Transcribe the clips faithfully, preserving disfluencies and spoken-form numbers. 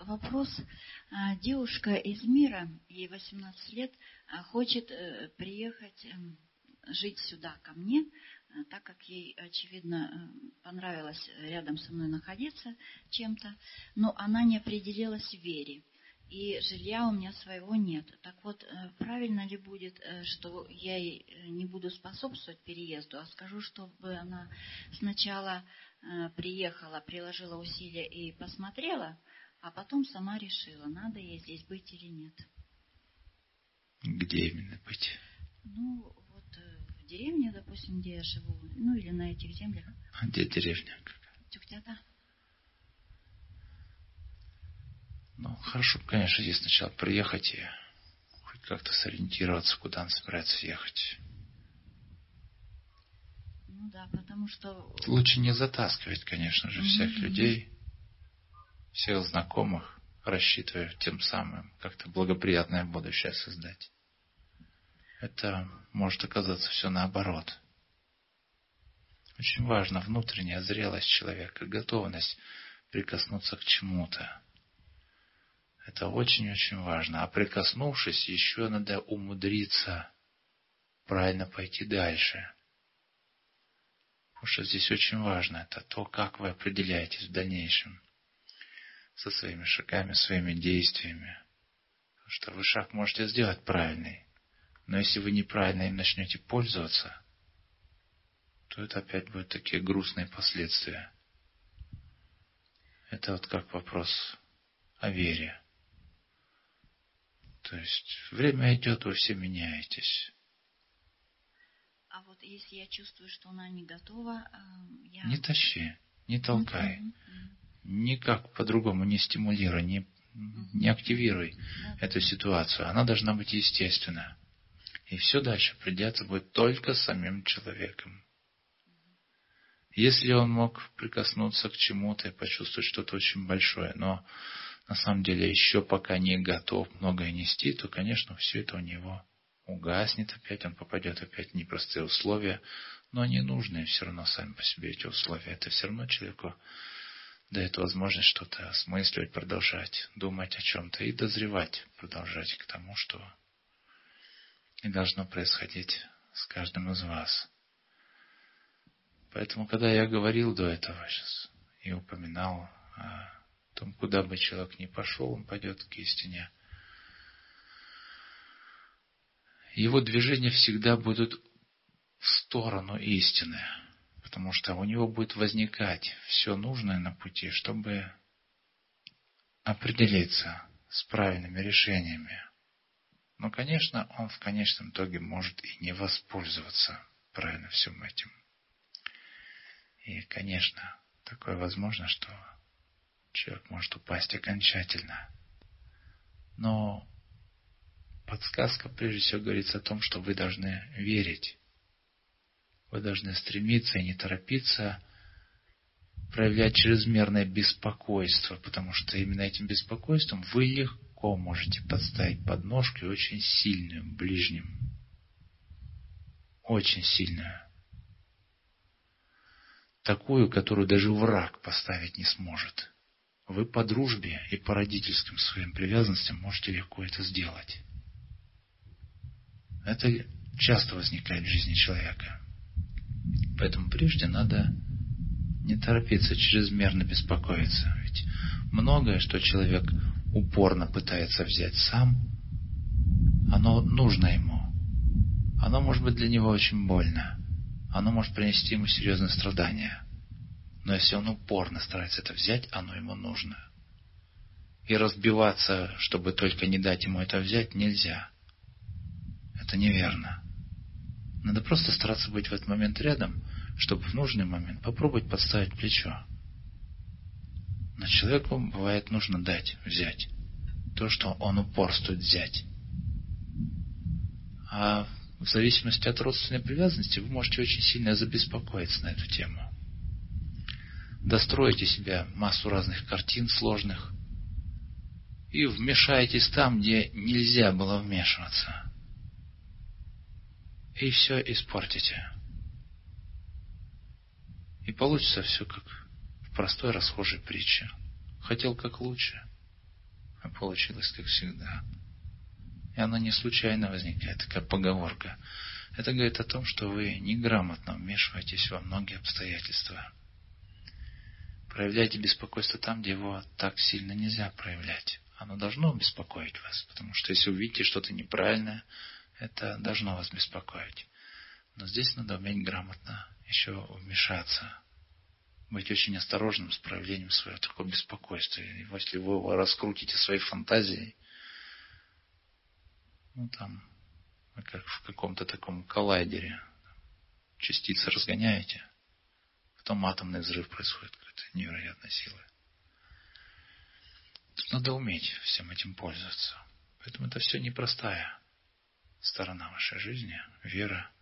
вопрос. А, Девушка из мира, ей восемнадцать лет, а, хочет э, приехать эм, жить сюда ко мне, а, так как ей, очевидно, э, понравилось рядом со мной находиться чем-то, но она не определилась в вере. И жилья у меня своего нет. Так вот, э, правильно ли будет, э, что я ей э, не буду способствовать переезду, а скажу, чтобы она сначала э, приехала, приложила усилия и посмотрела, а потом сама решила, надо ей здесь быть или нет. Где именно быть? Ну, вот э, в деревне, допустим, где я живу, ну или на этих землях. А где деревня? Тюктята. Ну, хорошо, конечно, здесь сначала приехать и хоть как-то сориентироваться, куда она собирается ехать. Ну да, потому что... Лучше не затаскивать, конечно же, всех Мгм, людей, всех знакомых, рассчитывая тем самым как-то благоприятное будущее создать. Это может оказаться все наоборот. Очень важна внутренняя зрелость человека, готовность прикоснуться к чему-то. Это очень-очень важно. А прикоснувшись, еще надо умудриться правильно пойти дальше. Потому что здесь очень важно. Это то, как вы определяетесь в дальнейшем. Со своими шагами, своими действиями. Потому что вы шаг можете сделать правильный. Но если вы неправильно им начнете пользоваться, то это опять будут такие грустные последствия. Это вот как вопрос о вере. То есть время идет, вы все меняетесь. А вот если я чувствую, что она не готова, я... Не тащи, не толкай. Мгм, Никак по-другому не стимулируй, не, не активируй да, эту да. ситуацию. Она должна быть естественна. И все дальше определяться будет только самим человеком. Если он мог прикоснуться к чему-то и почувствовать что-то очень большое, но на самом деле еще пока не готов многое нести, то, конечно, все это у него угаснет опять, он попадет опять в непростые условия, но они нужные все равно сами по себе эти условия. Это все равно человеку дает возможность что-то осмысливать, продолжать, думать о чем-то и дозревать, продолжать к тому, что и должно происходить с каждым из вас. Поэтому, когда я говорил до этого сейчас и упоминал о том, куда бы человек ни пошел, он пойдет к истине. Его движения всегда будут в сторону истины, потому что у него будет возникать все нужное на пути, чтобы определиться с правильными решениями. Но, конечно, он в конечном итоге может и не воспользоваться правильно всем этим. И, конечно, такое возможно, что человек может упасть окончательно. Но подсказка, прежде всего, говорится о том, что вы должны верить. Вы должны стремиться и не торопиться проявлять чрезмерное беспокойство, потому что именно этим беспокойством вы легко можете подставить подножку очень сильную ближним. Очень сильную. Такую, которую даже враг поставить не сможет. Вы по дружбе и по родительским своим привязанностям можете легко это сделать. Это часто возникает в жизни человека. Поэтому прежде надо не торопиться, чрезмерно беспокоиться. Ведь многое, что человек упорно пытается взять сам, оно нужно ему. Оно может быть для него очень больно. Оно может принести ему серьезные страдания. Но если он упорно старается это взять, оно ему нужно. И разбиваться, чтобы только не дать ему это взять, нельзя. Это неверно. Надо просто стараться быть в этот момент рядом, чтобы в нужный момент попробовать подставить плечо. Но человеку бывает нужно дать, взять то, что он упорствует взять. А в зависимости от родственной привязанности вы можете очень сильно забеспокоиться на эту тему. Достроите себе массу разных картин сложных и вмешаетесь там, где нельзя было вмешиваться. И все испортите. И получится все как в простой расхожей притче. Хотел как лучше, а получилось как всегда. И оно не случайно возникает, такая поговорка. Это говорит о том, что вы неграмотно вмешиваетесь во многие обстоятельства. Проявляйте беспокойство там, где его так сильно нельзя проявлять. Оно должно беспокоить вас, потому что если увидите что-то неправильное, это должно вас беспокоить. Но здесь надо уметь грамотно еще вмешаться, быть очень осторожным с проявлением своего такого беспокойства. И если вы его раскрутите своей фантазией, ну там, вы как в каком-то таком коллайдере, частицы разгоняете, потом атомный взрыв происходит, какой-то невероятной силы. Тут надо уметь всем этим пользоваться. Поэтому это все непростая сторона вашей жизни, вера.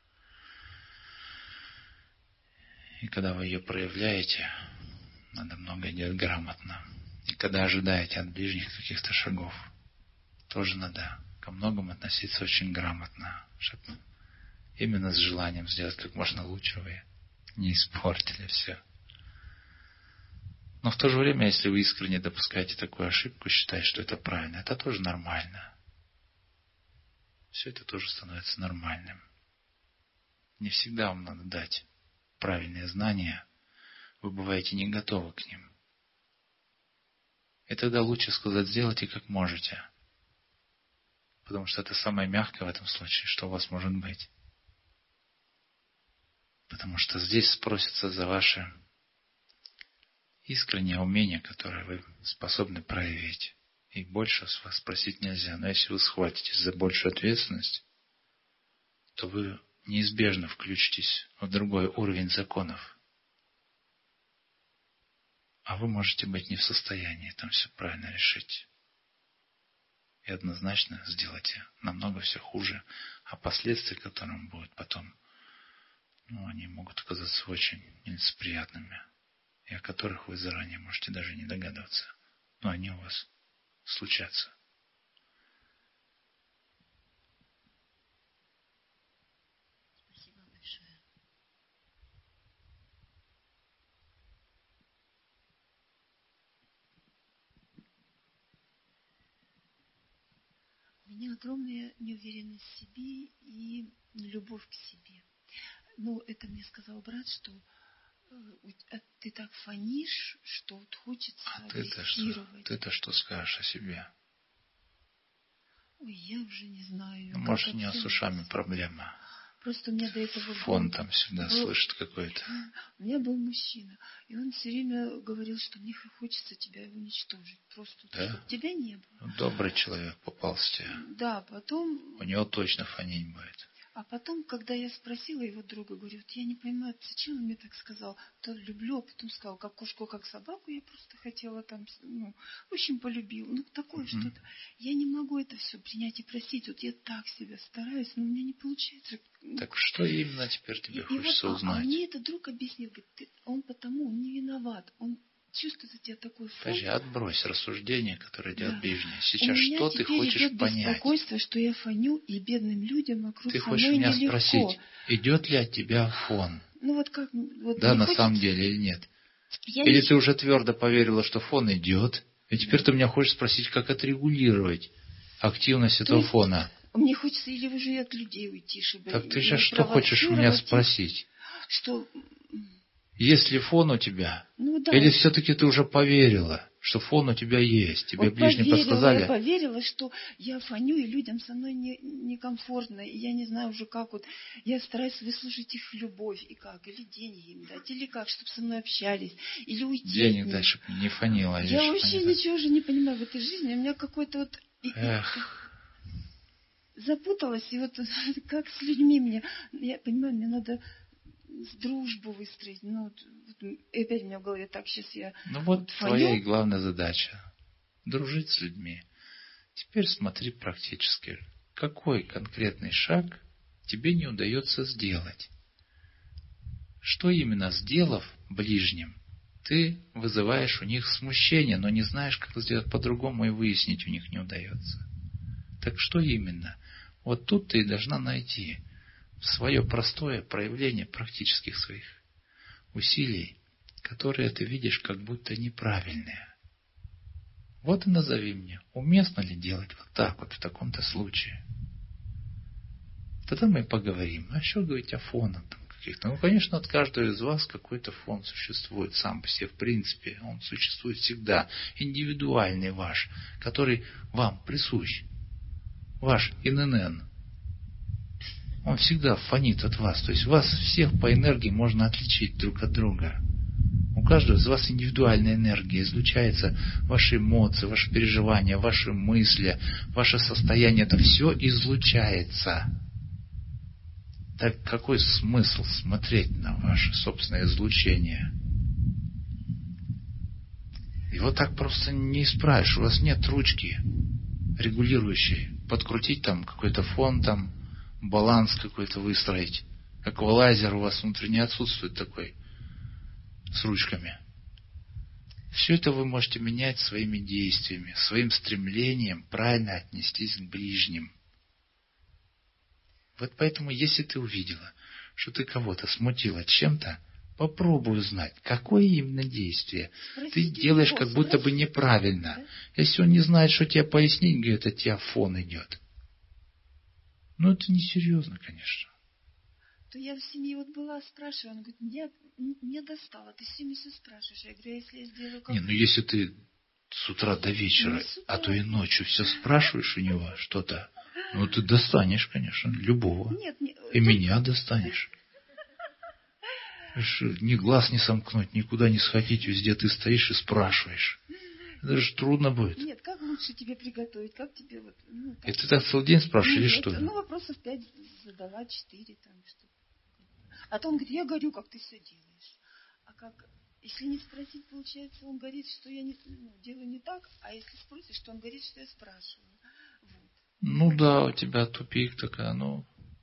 И когда вы ее проявляете, надо много делать грамотно. И когда ожидаете от ближних каких-то шагов, тоже надо ко многому относиться очень грамотно, чтобы именно с желанием сделать как можно лучше вы не испортили все. Но в то же время, если вы искренне допускаете такую ошибку, считаете, что это правильно, это тоже нормально. Все это тоже становится нормальным. Не всегда вам надо дать правильные знания, вы бываете не готовы к ним. И тогда лучше сказать, сделайте как можете. Потому что это самое мягкое в этом случае, что у вас может быть. Потому что здесь спросится за ваше искреннее умение, которое вы способны проявить. И больше с вас спросить нельзя. Но если вы схватитесь за большую ответственность, то вы неизбежно включитесь в другой уровень законов. А вы можете быть не в состоянии там все правильно решить. И однозначно сделайте намного все хуже. А последствия, которым будут потом, ну, они могут оказаться очень нелицеприятными. И о которых вы заранее можете даже не догадываться. Но они у вас случатся. Спасибо большое. У меня огромная неуверенность в себе и любовь к себе. Ну, это мне сказал брат, что э, ты так фонишь, что вот хочется А ты-то что? Ты-то что скажешь о себе? Ой, я уже не знаю. Ну, может, у него с ушами проблема. Просто у меня до этого Фон был, там всегда был, слышит какой-то. У меня был мужчина, и он все время говорил, что мне хочется тебя уничтожить. Просто, да? чтобы тебя не было. Добрый человек попался тебе. Да, потом... У него точно фонить будет. А потом, когда я спросила его друга, говорю, вот я не понимаю, зачем он мне так сказал, то люблю, а потом сказал, как кошку, как собаку, я просто хотела там, ну, в общем, полюбил. Ну, такое mm-hmm. что-то. Я не могу это все принять и простить. Вот я так себя стараюсь, но у меня не получается. Так что именно теперь тебе и, хочется и вот, узнать? А, а мне этот друг объяснил, говорит, ты, он потому, он не виноват, он чувствует у тебя такой фон. Подожди, отбрось рассуждение, которое идет да. ближнее. Сейчас что ты хочешь идет понять? Беспокойство, что я фоню, и бедным людям вокруг ты со хочешь мной меня нелегко. спросить, идет ли от тебя фон? Ну вот как... Вот да, на хочется... самом деле или нет? Я или не... ты уже твердо поверила, что фон идет, и теперь ты меня хочешь спросить, как отрегулировать активность этого есть, фона? Мне хочется или уже от людей уйти, чтобы... Так ты сейчас что хочешь у меня спросить? Что... Есть ли фон у тебя? Ну, да. Или все-таки ты уже поверила, что фон у тебя есть? Тебе вот ближние поверила, подсказали? Я поверила, что я фоню, и людям со мной не, некомфортно. И я не знаю уже как. Вот я стараюсь выслушать их любовь. И как? Или деньги им дать, или как, чтобы со мной общались. Или уйти. Денег дать, чтобы не фонила. Я вообще не ничего уже не понимаю в этой жизни. У меня какой-то вот... Эх. Запуталась. И вот как с людьми мне... Я понимаю, мне надо... дружбу выстроить. Ну, вот, вот, и опять у меня в голове так, сейчас я... Ну вот, вот твоя фоню. И главная задача. Дружить с людьми. Теперь смотри практически. Какой конкретный шаг тебе не удается сделать? Что именно сделав ближним, ты вызываешь у них смущение, но не знаешь, как это сделать по-другому, и выяснить у них не удается. Так что именно? Вот тут ты и должна найти свое простое проявление практических своих усилий, которые ты видишь как будто неправильные. Вот и назови мне, уместно ли делать вот так вот в таком-то случае. Тогда мы поговорим. А что говорить о фонах там каких-то? Ну, конечно, от каждого из вас какой-то фон существует сам по себе, в принципе. Он существует всегда. Индивидуальный ваш, который вам присущ. Ваш ин эн эн. Он всегда фонит от вас. То есть вас всех по энергии можно отличить друг от друга. У каждого из вас индивидуальная энергия, излучается ваши эмоции, ваши переживания, ваши мысли, ваше состояние. Это все излучается. Так какой смысл смотреть на ваше собственное излучение? Его так просто не исправишь. У вас нет ручки регулирующей. Подкрутить там какой-то фон, там баланс какой-то выстроить. Эквалайзер у вас внутренне отсутствует такой. С ручками. Все это вы можете менять своими действиями, своим стремлением правильно отнестись к ближним. Вот поэтому, если ты увидела, что ты кого-то смутила чем-то, попробуй узнать, какое именно действие Спросите ты делаешь его, как будто спросите. бы неправильно. Да? Если он не знает, что тебе пояснить, говорит, от тебя фон идет. Ну, это несерьезно, конечно. То я в семье вот была, спрашиваю, он говорит, меня, меня достало, ты все время все спрашиваешь. Я говорю, а если я сделаю как... Не, ну если ты с утра до вечера, утра. а то и ночью все спрашиваешь у него что-то, ну ты достанешь, конечно, любого. Нет, не... И тут... меня достанешь. Ни глаз не сомкнуть, никуда не сходить, везде ты стоишь и спрашиваешь. Это же трудно будет. Нет, как лучше тебе приготовить, как тебе вот... Ну, и ты так целый день спрашиваешь, или что? Ну, вопросов пять задала, четыре там, что. А то он говорит, я говорю, как ты все делаешь. А как, если не спросить, получается, он говорит, что я не, ну, делаю не так, а если спросишь, что он говорит, что я спрашиваю. Вот. Ну да, у тебя тупик такая, ну...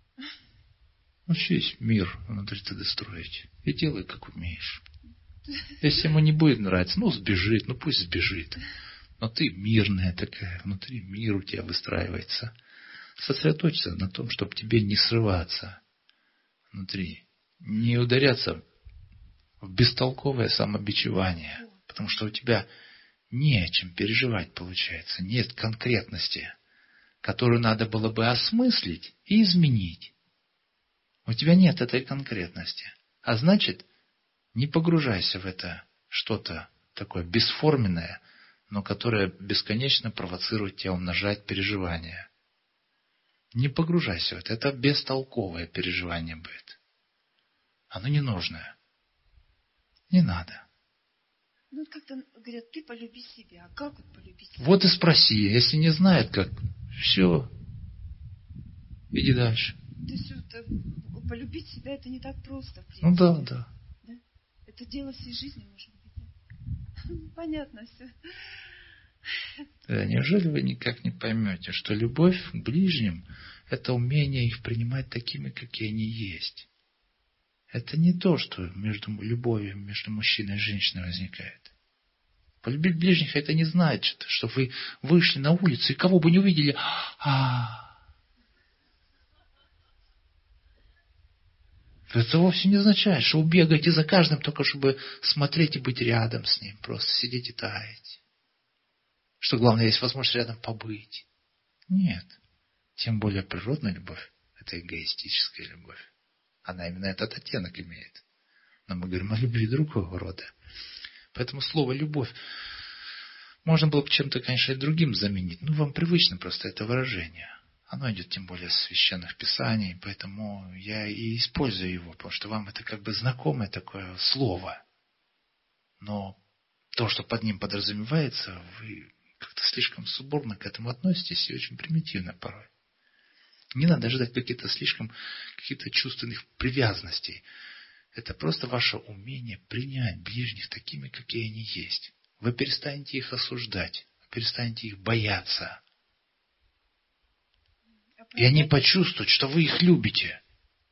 Учись мир внутри тебя строить. И делай, как умеешь. Если ему не будет нравиться, ну сбежит, ну пусть сбежит. Но ты мирная такая, внутри мир у тебя выстраивается. Сосредоточься на том, чтобы тебе не срываться внутри. Не ударяться в бестолковое самобичевание. Потому что у тебя не о чем переживать получается. Нет конкретности, которую надо было бы осмыслить и изменить. У тебя нет этой конкретности. А значит, не погружайся в это что-то такое бесформенное, но которое бесконечно провоцирует тебя умножать переживания. Не погружайся в это. Это бестолковое переживание будет. Оно ненужное. Не надо. Ну, как-то говорят, ты полюби себя. А как вот полюбить себя? Вот и спроси. Если не знает, как, все, иди дальше. То есть это, полюбить себя это не так просто, в принципе. Ну да, да. да? Это дело всей жизни, может быть. Да? Понятно все. Да, неужели вы никак не поймете, что любовь к ближним – это умение их принимать такими, какие они есть. Это не то, что между любовью между мужчиной и женщиной возникает. Полюбить ближних – это не значит, что вы вышли на улицу и кого бы не увидели, а это вовсе не означает, что вы бегаете за каждым, только чтобы смотреть и быть рядом с ним, просто сидеть и таять. Что главное, есть возможность рядом побыть. Нет. Тем более природная любовь – это эгоистическая любовь. Она именно этот оттенок имеет. Но мы говорим о любви другого рода. Поэтому слово «любовь» можно было бы чем-то, конечно, и другим заменить. Но вам привычно просто это выражение. Оно идет тем более из священных писаний, поэтому я и использую его, потому что вам это как бы знакомое такое слово. Но то, что под ним подразумевается, вы как-то слишком субурно к этому относитесь и очень примитивно порой. Не надо ждать каких-то слишком каких-то чувственных привязанностей. Это просто ваше умение принять ближних такими, какие они есть. Вы перестанете их осуждать, вы перестанете их бояться. И они почувствуют, что вы их любите.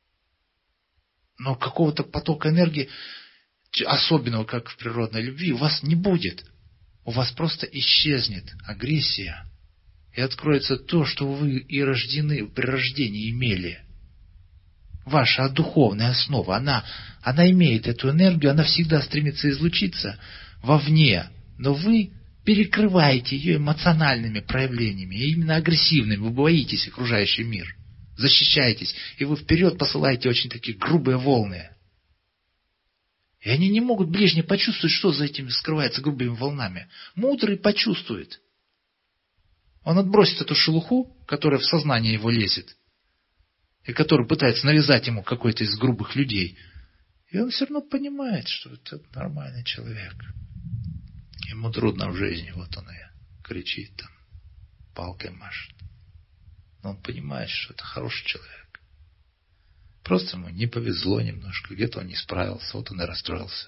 Но какого-то потока энергии, особенного, как в природной любви, у вас не будет. У вас просто исчезнет агрессия. И откроется то, что вы и рождены, при рождении имели. Ваша духовная основа, она, она имеет эту энергию, она всегда стремится излучиться вовне. Но вы перекрываете ее эмоциональными проявлениями, и именно агрессивными. Вы боитесь окружающий мир, защищаетесь, и вы вперед посылаете очень такие грубые волны. И они не могут ближние почувствовать, что за этим скрывается грубыми волнами. Мудрый почувствует. Он отбросит эту шелуху, которая в сознание его лезет, и которую пытается навязать ему какой-то из грубых людей. И он все равно понимает, что это нормальный человек. Ему трудно в жизни, вот он и кричит там, палкой машет. Но он понимает, что это хороший человек. Просто ему не повезло немножко, где-то он не справился, вот он и расстроился.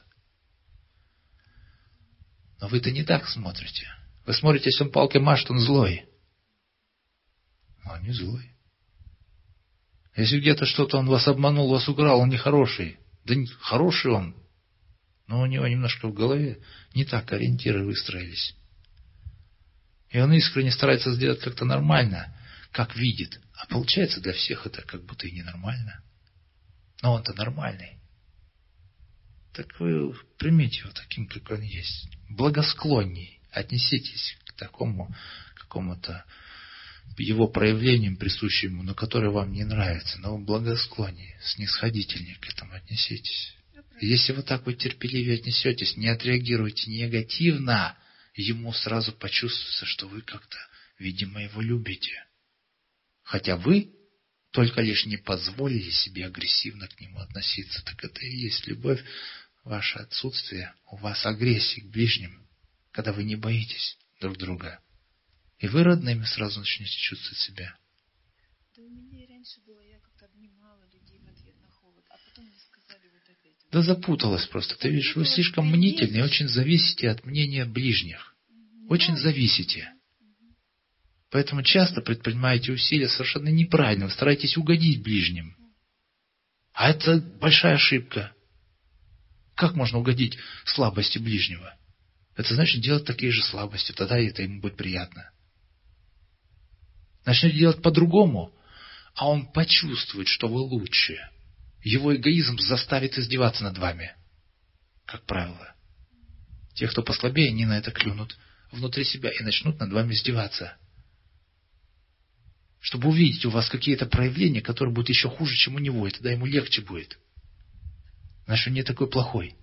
Но вы-то не так смотрите. Вы смотрите, если он палкой машет, он злой. А он не злой. Если где-то что-то он вас обманул, вас украл, он нехороший. Да не, хороший он, но у него немножко в голове не так ориентиры выстроились. И он искренне старается сделать как-то нормально, как видит. А получается для всех это как будто и ненормально. Но он-то нормальный. Так вы примите его таким, как он есть. Благосклонней отнеситесь к такому какому-то его проявлениям, присущим ему, но которое вам не нравится. Но благосклонней, снисходительнее к этому отнеситесь. И если вы так вот терпеливее отнесетесь, не отреагируете негативно, ему сразу почувствуется, что вы как-то, видимо, его любите. Хотя вы только лишь не позволили себе агрессивно к нему относиться. Так это и есть любовь, ваше отсутствие, у вас агрессии к ближним, когда вы не боитесь друг друга. И вы родными сразу начнете чувствовать себя. Да у меня и раньше было, я как-то обнимала людей в ответ на холод, а потом мне сказали вот опять. Да запуталась просто. Ты видишь, вы слишком мнительны и очень зависите от мнения ближних. Очень зависите. Поэтому часто предпринимаете усилия совершенно неправильно. Вы стараетесь угодить ближним. А это большая ошибка. Как можно угодить слабости ближнего? Это значит делать такие же слабости. Тогда это ему будет приятно. Начнете делать по-другому, а он почувствует, что вы лучше. Его эгоизм заставит издеваться над вами. Как правило. Те, кто послабее, они на это клюнут внутри себя и начнут над вами издеваться. Чтобы увидеть у вас какие-то проявления, которые будут еще хуже, чем у него, и тогда ему легче будет. Значит, он не такой плохой.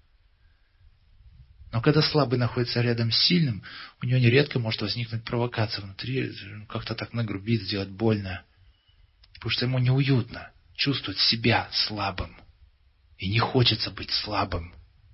Но когда слабый находится рядом с сильным, у него нередко может возникнуть провокация внутри, как-то так нагрубить, сделать больно. Потому что ему неуютно чувствовать себя слабым. И не хочется быть слабым.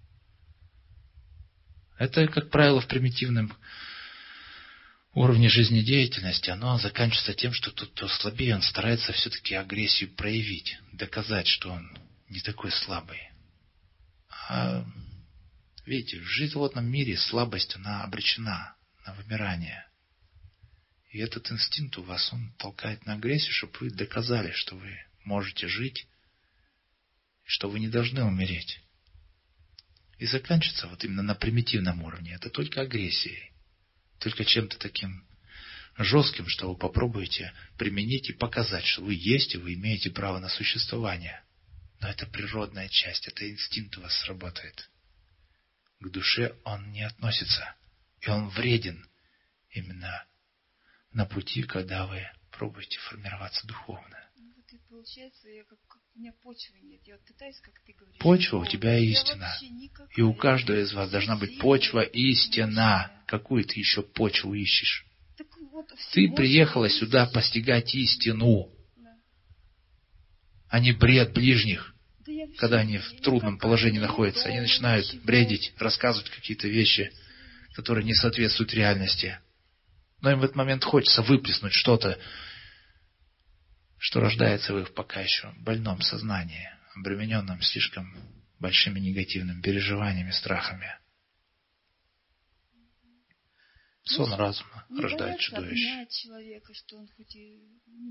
Это, как правило, в примитивном уровне жизнедеятельности, оно заканчивается тем, что тот, кто слабее, он старается все-таки агрессию проявить, доказать, что он не такой слабый. А видите, в животном мире слабость, она обречена на вымирание. И этот инстинкт у вас, он толкает на агрессию, чтобы вы доказали, что вы можете жить, что вы не должны умереть. И заканчивается вот именно на примитивном уровне. Это только агрессией. Только чем-то таким жестким, что вы попробуете применить и показать, что вы есть, и вы имеете право на существование. Но это природная часть, это инстинкт у вас сработает. К душе он не относится. И он вреден именно на пути, когда вы пробуете формироваться духовно. Ну вот и получается, я как, как у меня почвы нет. Я вот пытаюсь, как ты говоришь. Почва у тебя истина. И у каждого из вас должна быть почва истина. Какую ты еще почву ищешь? Вот ты приехала сюда постигать истину, да. А не бред ближних. Когда они в трудном положении находятся, они начинают бредить, рассказывать какие-то вещи, которые не соответствуют реальности. Но им в этот момент хочется выплеснуть что-то, что рождается в их пока еще больном сознании, обремененном слишком большими негативными переживаниями, страхами. Сон разума не рождает чудовище. Человека, что он хоть и...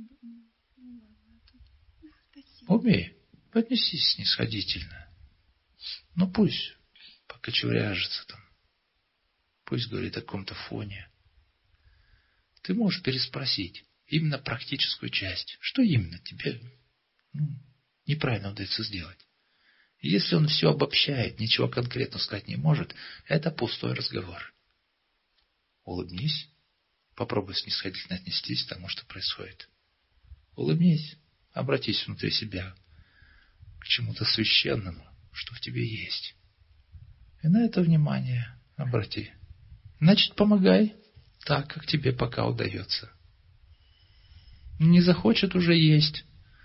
Умей. Поднесись снисходительно. Ну пусть покочевряжется там. Пусть говорит о каком-то фоне. Ты можешь переспросить именно практическую часть. Что именно тебе ну, неправильно удается сделать? Если он все обобщает, ничего конкретно сказать не может, это пустой разговор. Улыбнись. Попробуй снисходительно отнестись к тому, что происходит. Улыбнись. Обратись внутри себя к чему-то священному, что в тебе есть. И на это внимание обрати. Значит, помогай так, как тебе пока удается. Не захочет уже есть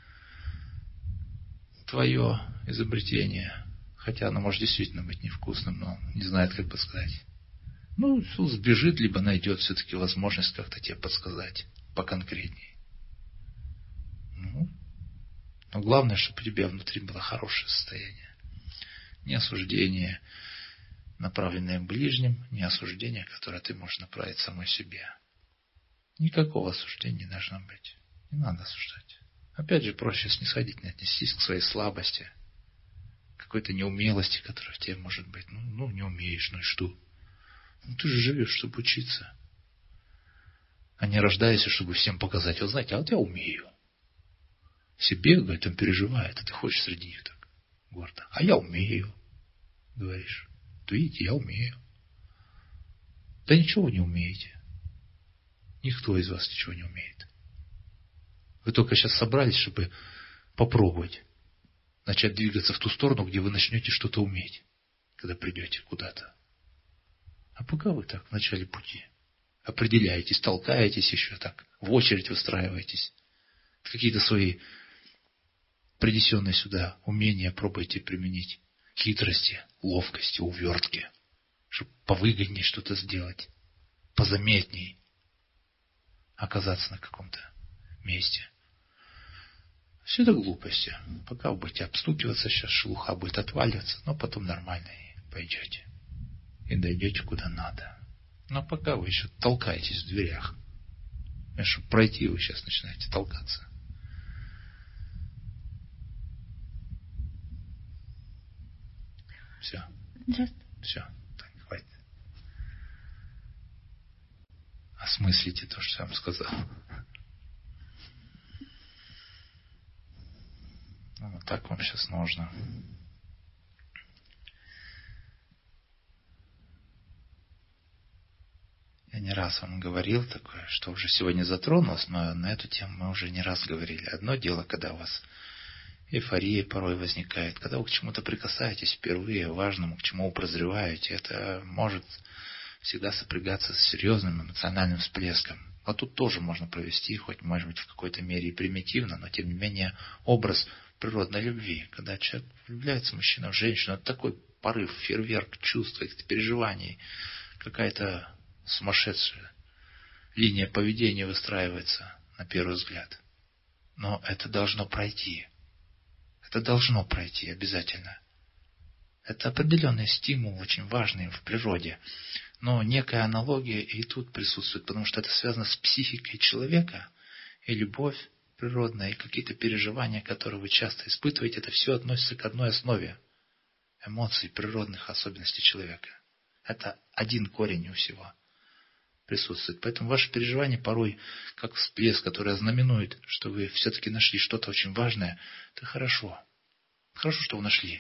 твое изобретение, хотя оно может действительно быть невкусным, но не знает, как подсказать. Ну, сбежит, либо найдет все-таки возможность как-то тебе подсказать поконкретнее. Ну, но главное, чтобы у тебя внутри было хорошее состояние. Не осуждение, направленное к ближним, не осуждение, которое ты можешь направить самой себе. Никакого осуждения не должно быть. Не надо осуждать. Опять же, проще снисходительно отнестись к своей слабости, какой-то неумелости, которая в тебе может быть. Ну, ну не умеешь, ну и что? Ну, ты же живешь, чтобы учиться. А не рождаешься, чтобы всем показать. Вот знаете, а вот я умею. Все бегают, там переживают, а ты ходишь среди них так гордо. А я умею, говоришь. Да видите, я умею. Да ничего вы не умеете. Никто из вас ничего не умеет. Вы только сейчас собрались, чтобы попробовать начать двигаться в ту сторону, где вы начнете что-то уметь, когда придете куда-то. А пока вы так в начале пути определяетесь, толкаетесь еще так, в очередь выстраиваетесь, какие-то свои принесенные сюда умения пробуйте применить, хитрости, ловкости, увертки, чтобы повыгоднее что-то сделать, позаметней оказаться на каком-то месте. Все это глупости. Пока вы будете обстукиваться, сейчас шелуха будет отваливаться, но потом нормально и пойдете. И дойдете куда надо. Но пока вы еще толкаетесь в дверях. И чтобы пройти, вы сейчас начинаете толкаться. Все. Все. Так, хватит. Осмыслите то, что я вам сказал. Ну, вот так вам сейчас нужно. Я не раз вам говорил такое, что уже сегодня затронулось, но на эту тему мы уже не раз говорили. Одно дело, когда у вас эйфория порой возникает, когда вы к чему-то прикасаетесь впервые, важному, к чему вы прозреваете, это может всегда сопрягаться с серьезным эмоциональным всплеском. А тут тоже можно провести, хоть, может быть, в какой-то мере и примитивно, но, тем не менее, образ природной любви. Когда человек влюбляется, мужчина в женщину, это такой порыв, фейерверк чувств, каких-то переживаний, какая-то сумасшедшая линия поведения выстраивается на первый взгляд. Но это должно пройти. Это должно пройти обязательно. Это определенный стимул, очень важный в природе. Но некая аналогия и тут присутствует, потому что это связано с психикой человека, и любовь природная, и какие-то переживания, которые вы часто испытываете, это все относится к одной основе эмоций, природных особенностей человека. Это один корень у всего присутствует. Поэтому ваши переживания порой, как всплеск, который ознаменует, что вы все-таки нашли что-то очень важное, это хорошо. Хорошо, что вы нашли.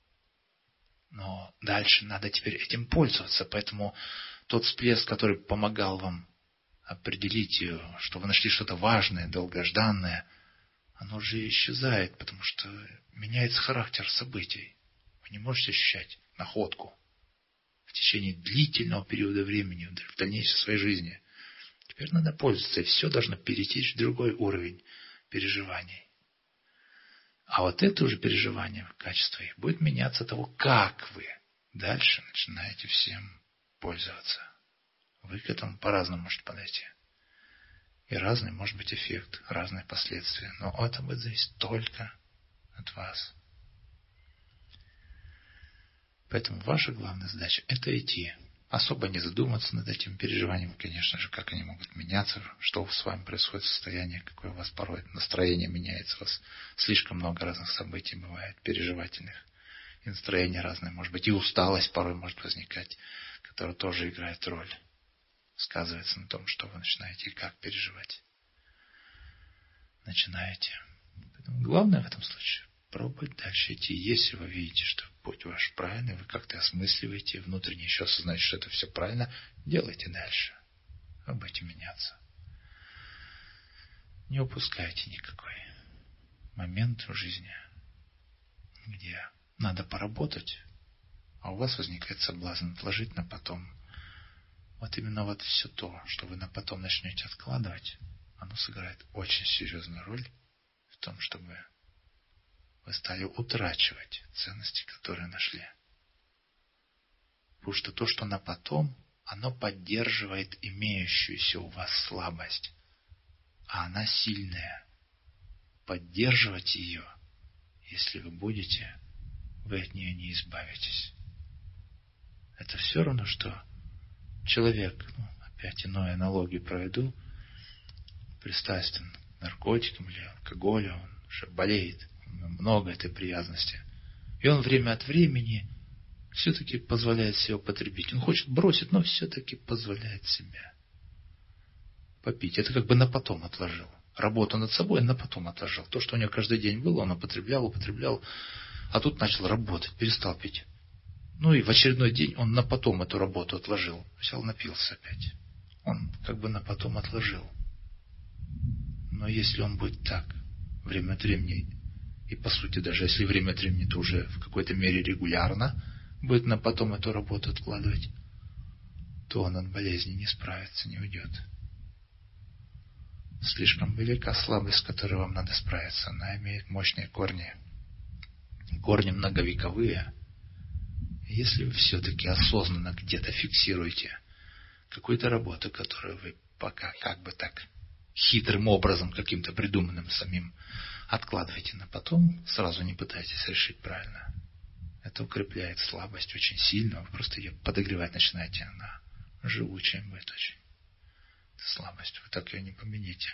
Но дальше надо теперь этим пользоваться. Поэтому тот всплеск, который помогал вам определить, что вы нашли что-то важное, долгожданное, оно уже исчезает, потому что меняется характер событий. Вы не можете ощущать находку в течение длительного периода времени, в дальнейшей своей жизни. Теперь надо пользоваться, и все должно перетечь в другой уровень переживаний. А вот это уже переживание, качество их, будет меняться от того, как вы дальше начинаете всем пользоваться. Вы к этому по-разному можете подойти. И разный может быть эффект, разные последствия. Но это будет зависеть только от вас. Поэтому ваша главная задача – это идти. Особо не задумываться над этим переживанием, конечно же, как они могут меняться, что с вами происходит в состоянии, какое у вас порой настроение меняется. У вас слишком много разных событий бывает, переживательных. И настроение разное, может быть, и усталость порой может возникать, которая тоже играет роль. Сказывается на том, что вы начинаете и как переживать. Начинаете. Поэтому главное в этом случае пробовать дальше идти. Если вы видите, что путь ваш правильный, вы как-то осмысливаете, внутренне еще осознаете, что это все правильно, делайте дальше. вы будете меняться. Не упускайте никакой момент в жизни, где надо поработать, а у вас возникает соблазн отложить на потом. Вот именно вот все то, что вы на потом начнете откладывать, оно сыграет очень серьезную роль в том, чтобы вы стали утрачивать ценности, которые нашли. Потому что то, что на потом, оно поддерживает имеющуюся у вас слабость, а она сильная. Поддерживать ее, если вы будете, вы от нее не избавитесь. Это все равно, что человек, ну, опять иную аналогию проведу, пристрастен к наркотикам или алкоголю, он уже болеет, много этой привязанности. И он время от времени все-таки позволяет себе употребить. Он хочет бросить, но все-таки позволяет себе попить. Это как бы на потом отложил. Работу над собой на потом отложил. То, что у него каждый день было, он употреблял, употреблял, а тут начал работать, перестал пить. Ну и в очередной день он на потом эту работу отложил. Взял, напился опять. Он как бы на потом отложил. Но если он будет так, время от времени, и по сути даже если время от времени, то уже в какой-то мере регулярно будет на потом эту работу откладывать, то он от болезни не справится, не уйдет. Слишком велика слабость, с которой вам надо справиться. Она имеет мощные корни. Корни многовековые. Если вы все-таки осознанно где-то фиксируете какую-то работу, которую вы пока как бы так хитрым образом, каким-то придуманным самим, откладываете на потом, сразу не пытайтесь решить правильно. Это укрепляет слабость очень сильно. Вы просто ее подогревать начинаете. Она живучая будет очень. Это слабость. Вы так ее не победите.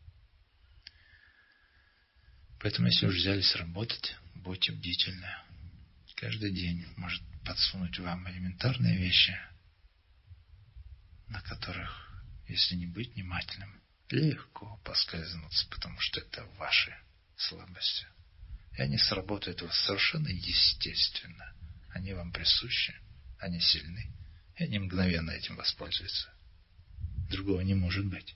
Поэтому, если уж взялись работать, будьте бдительны. Каждый день может подсунуть вам элементарные вещи, на которых, если не быть внимательным, легко поскользнуться, потому что это ваши слабости. И они сработают у вас совершенно естественно. Они вам присущи, они сильны, и они мгновенно этим воспользуются. Другого не может быть.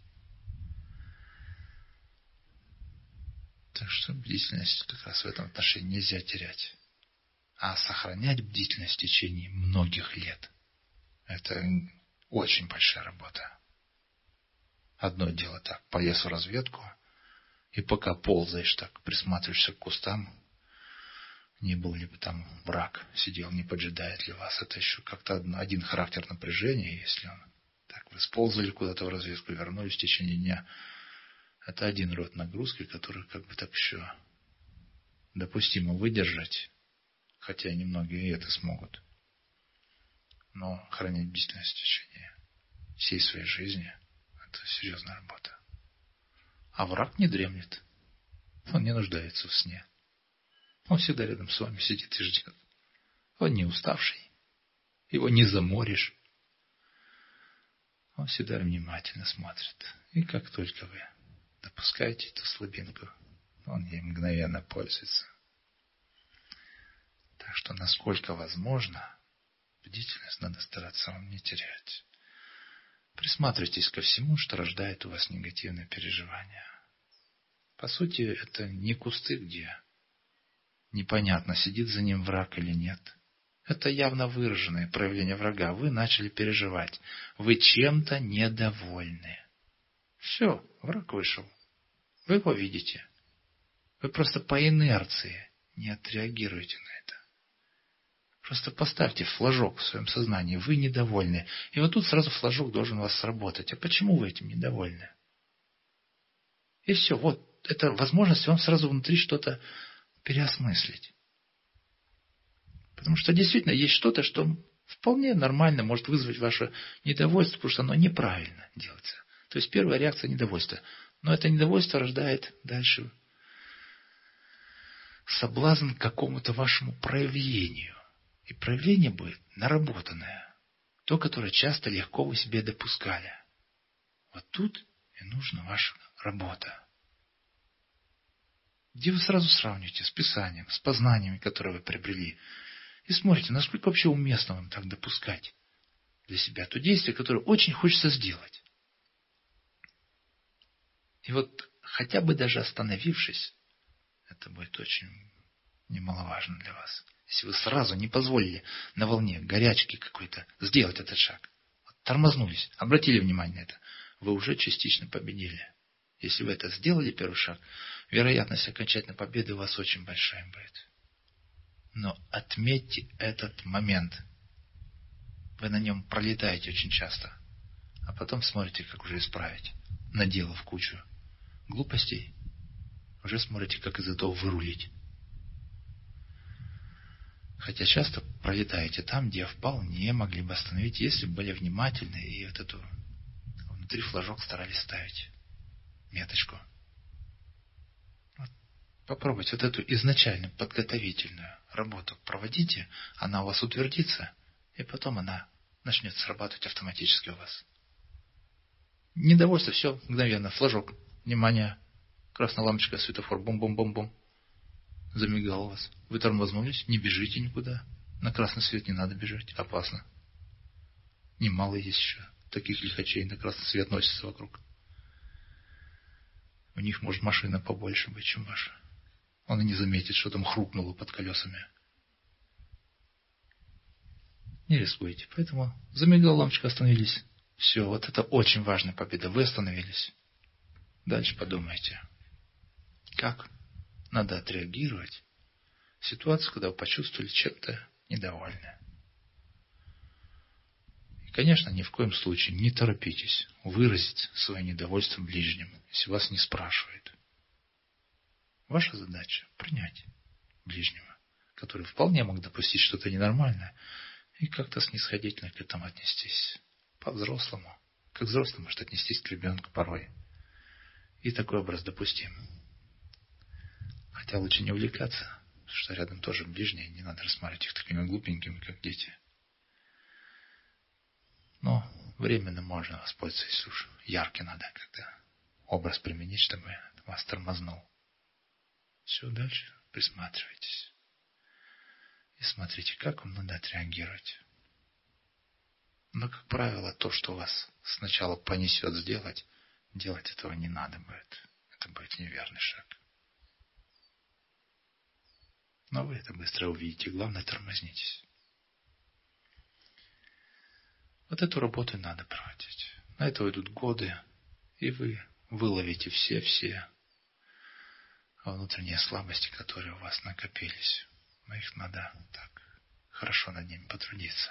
Так что бдительность как раз в этом отношении нельзя терять. А сохранять бдительность в течение многих лет – это очень большая работа. Одно дело так, полез в разведку, и пока ползаешь так, присматриваешься к кустам, не был ли бы там враг, сидел, не поджидает ли вас. Это еще как-то один характер напряжения, если он так, вы сползали куда-то в разведку, вернулись в течение дня. Это один род нагрузки, который как бы так еще допустимо выдержать, хотя и немногие и это смогут. Но хранить бдительность в течение всей своей жизни – это серьезная работа. А враг не дремлет. Он не нуждается в сне. Он всегда рядом с вами сидит и ждет. Он не уставший. Его не заморишь. Он всегда внимательно смотрит. И как только вы допускаете эту слабинку, он ей мгновенно пользуется. Так что, насколько возможно, бдительность надо стараться вам не терять. Присматривайтесь ко всему, что рождает у вас негативные переживания. По сути, это не кусты, где непонятно, сидит за ним враг или нет. Это явно выраженное проявление врага. Вы начали переживать. Вы чем-то недовольны. Все, враг вышел. Вы его видите. Вы просто по инерции не отреагируете на это. Просто поставьте флажок в своем сознании. Вы недовольны. И вот тут сразу флажок должен у вас сработать. А почему вы этим недовольны? И все. Вот это возможность вам сразу внутри что-то переосмыслить. Потому что действительно есть что-то, что вполне нормально может вызвать ваше недовольство, потому что оно неправильно делается. То есть первая реакция – недовольство. Но это недовольство рождает дальше соблазн к какому-то вашему проявлению. И проявление будет наработанное. То, которое часто легко вы себе допускали. Вот тут и нужна ваша работа. Где вы сразу сравниваете с Писанием, с познаниями, которые вы приобрели. И смотрите, насколько вообще уместно вам так допускать для себя то действие, которое очень хочется сделать. И вот хотя бы даже остановившись, это будет очень немаловажно для вас. Если вы сразу не позволили на волне горячки какой-то сделать этот шаг, тормознулись, обратили внимание на это, вы уже частично победили. Если вы это сделали, первый шаг, вероятность окончательной победы у вас очень большая будет. Но отметьте этот момент. Вы на нем пролетаете очень часто, а потом смотрите, как уже исправить, наделав кучу глупостей, уже смотрите, как из этого вырулить. Хотя часто пролетаете там, где вполне могли бы остановить, если бы были внимательны и вот эту внутри флажок старались ставить меточку. Вот. Попробуйте вот эту изначальную подготовительную работу проводите, она у вас утвердится, и потом она начнет срабатывать автоматически у вас. Недовольство, все, мгновенно, флажок, внимание, красная лампочка, светофор, бум-бум-бум-бум. Замигал у вас. Вы тормознулись, не бежите никуда. На красный свет не надо бежать, опасно. Немало есть еще таких лихачей, на красный свет носятся вокруг. У них может машина побольше быть, чем ваша. Он и не заметит, что там хрупнуло под колесами. Не рискуйте. Поэтому замигала лампочка, остановились. Все, вот это очень важная победа. Вы остановились. Дальше подумайте, как надо отреагировать в ситуацию, когда вы почувствовали чем-то недовольны. И, конечно, ни в коем случае не торопитесь выразить свое недовольство ближним, если вас не спрашивают. Ваша задача – принять ближнего, который вполне мог допустить что-то ненормальное, и как-то снисходительно к этому отнестись. По-взрослому. Как взрослый может отнестись к ребенку порой. И такой образ допустим. Хотя лучше не увлекаться, потому что рядом тоже ближние, не надо рассматривать их такими глупенькими, как дети. Но временно можно воспользоваться, если уж яркий надо как-то образ применить, чтобы вас тормознул. Все, дальше присматривайтесь. И смотрите, как вам надо отреагировать. Но, как правило, то, что вас сначала понесет сделать, делать этого не надо будет. Это будет неверный шаг. Но вы это быстро увидите. Главное, тормознитесь. Вот эту работу надо проводить. На это уйдут годы, и вы выловите все-все внутренние слабости, которые у вас накопились. Но их надо так хорошо над ними потрудиться.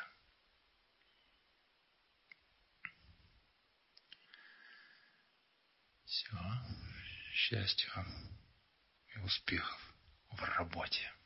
Все. Счастья вам и успехов в работе.